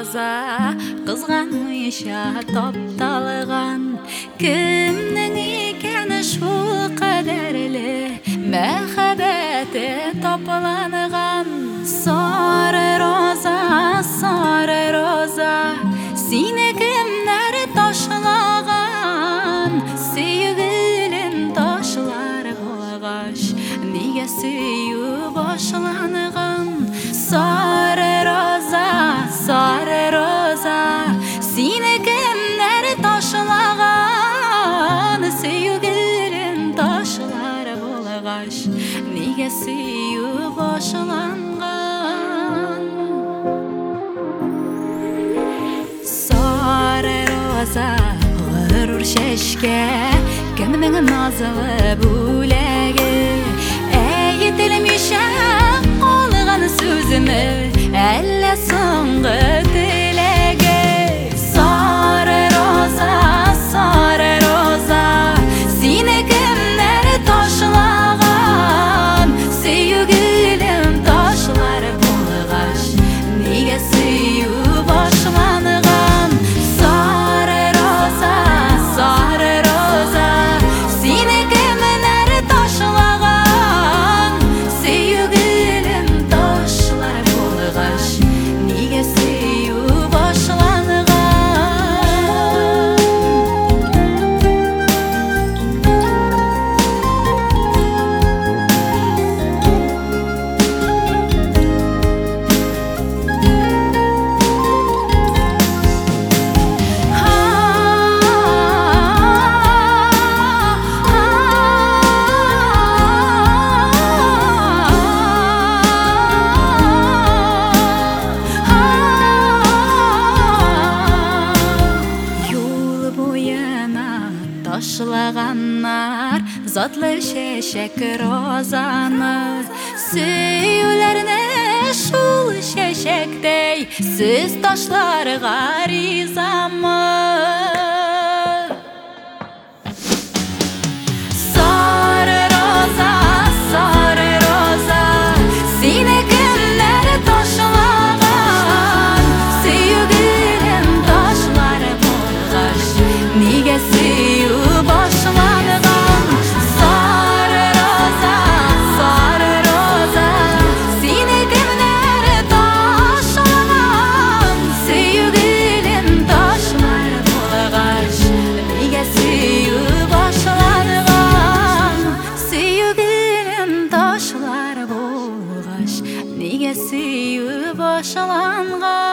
роза кызганмыйша топталган кимнең икән шул кадерле мәхәббәте топланган сары роза сине кемнәр ташлаган сөйгелен ташлар булгач нигә сөю башланган сары роза сине кемнәр ташлаган сөйгелен ташлар булгач нигә сөю башланган сары роза гырур чәчкә кемнең назлы бүләге әйтелмичә калган сүземе әллә соңгы теләге сары роза сине кемнәр ташлаган сөйгелем ташлар булгач нигә сөю башланган сары роза сине кемнәр ташлаган сөйгелем ташлар булгач нигә сөю башланган ташлаганнар затлы чәчәк розаны сөюләрне шул чәчәктәй сез ташларга ризамы сары роза сине кемнәр ташлаган сөйгелем ташлар булгач нигә сөю башланган сары роза сине кемнәр ташлаган сөйгелем ташлар булгач нигә сөю башланган сөйгелем ташлар булгач нигә сөю башланган